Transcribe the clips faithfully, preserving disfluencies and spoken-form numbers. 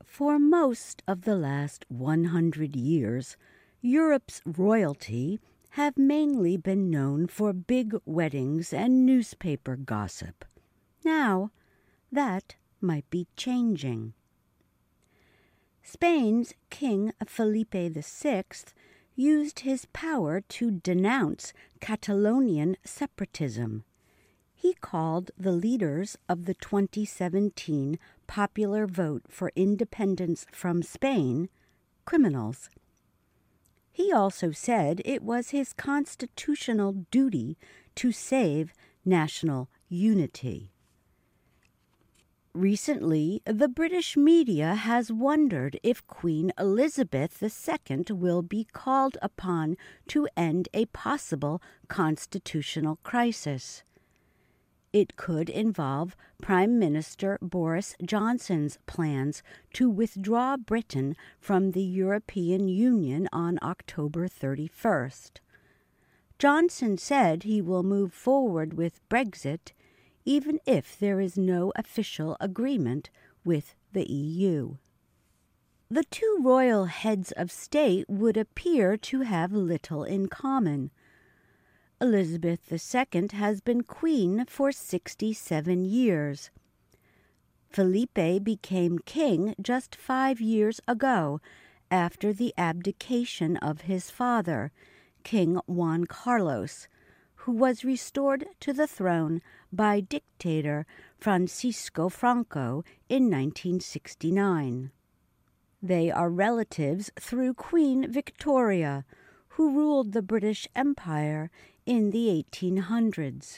For most of the last one hundred years, Europe's royalty have mainly been known for big weddings and newspaper gossip. Now, that might be changing. Spain's King Felipe the Sixth used his power to denounce Catalonian separatism. He called the leaders of the twenty seventeen popular vote for independence from Spain criminals. He also said it was his constitutional duty to save national unity. Recently, the British media has wondered if Queen Elizabeth the Second will be called upon to end a possible constitutional crisis. It could involve Prime Minister Boris Johnson's plans to withdraw Britain from the European Union on October thirty-first. Johnson said he will move forward with Brexit even if there is no official agreement with the E U. The two royal heads of state would appear to have little in common. Elizabeth the Second has been queen for sixty-seven years. Felipe became king just five years ago after the abdication of his father, King Juan Carlos, who was restored to the throne by dictator Francisco Franco in nineteen sixty-nine. They are relatives through Queen Victoria, who ruled the British Empire in the eighteen hundreds.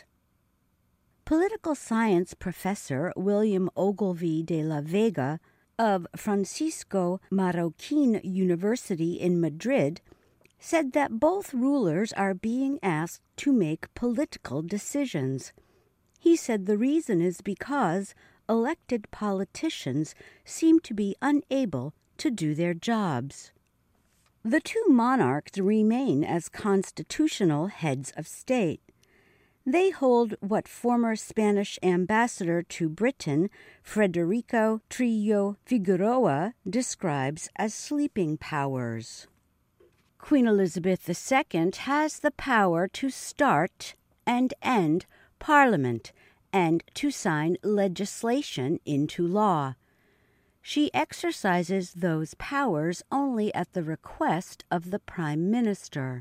Political science professor William Ogilvy de la Vega of Francisco Marroquín University in Madrid said that both rulers are being asked to make political decisions. He said the reason is because elected politicians seem to be unable to do their jobs. The two monarchs remain as constitutional heads of state. They hold what former Spanish ambassador to Britain, Federico Trillo Figueroa, describes as sleeping powers. Queen Elizabeth the Second has the power to start and end Parliament and to sign legislation into law. She exercises those powers only at the request of the Prime Minister.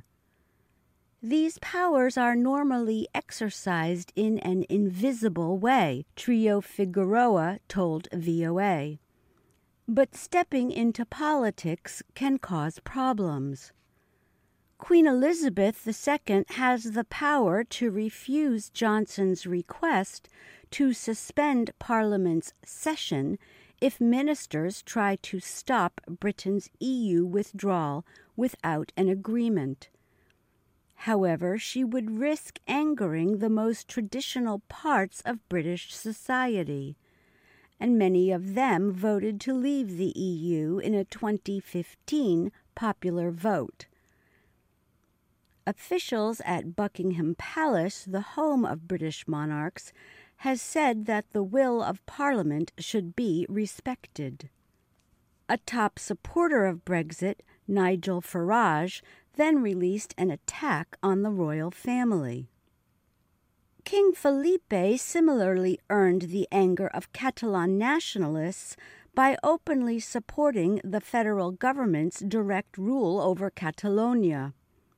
These powers are normally exercised in an invisible way, Trillo Figueroa told V O A. But stepping into politics can cause problems. Queen Elizabeth the Second has the power to refuse Johnson's request to suspend Parliament's session if ministers try to stop Britain's E U withdrawal without an agreement. However, she would risk angering the most traditional parts of British society, and many of them voted to leave the E U in a twenty fifteen popular vote. Officials at Buckingham Palace, the home of British monarchs, has said that the will of Parliament should be respected. A top supporter of Brexit, Nigel Farage, then released an attack on the royal family. King Felipe similarly earned the anger of Catalan nationalists by openly supporting the federal government's direct rule over Catalonia.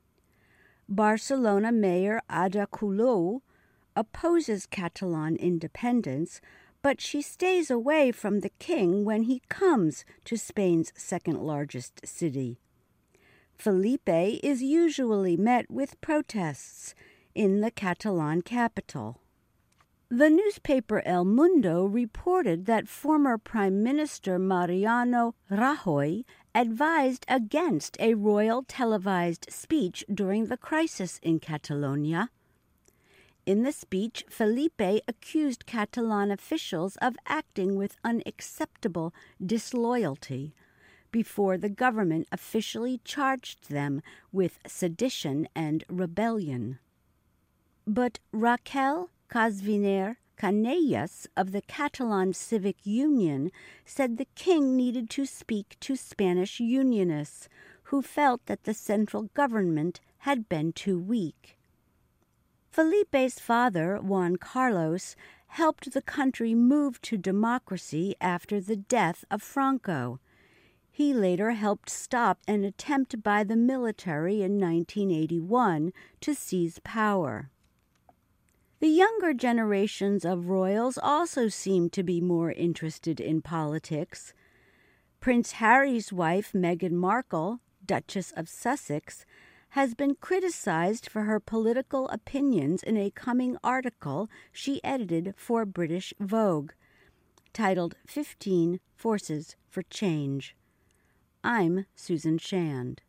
Barcelona Mayor Ada Colau opposes Catalan independence, but she stays away from the king when he comes to Spain's second-largest city. Felipe is usually met with protests in the Catalan capital. The newspaper El Mundo reported that former Prime Minister Mariano Rajoy advised against a royal televised speech during the crisis in Catalonia. In the speech, Felipe accused Catalan officials of acting with unacceptable disloyalty before the government officially charged them with sedition and rebellion. But Raquel Casviner Canellas of the Catalan Civic Union said the king needed to speak to Spanish Unionists who felt that the central government had been too weak. Felipe's father, Juan Carlos, helped the country move to democracy after the death of Franco. He later helped stop an attempt by the military in nineteen eighty-one to seize power. The younger generations of royals also seem to be more interested in politics. Prince Harry's wife, Meghan Markle, Duchess of Sussex, has been criticized for her political opinions in a coming article she edited for British Vogue, titled fifteen Forces for Change. I'm Susan Shand.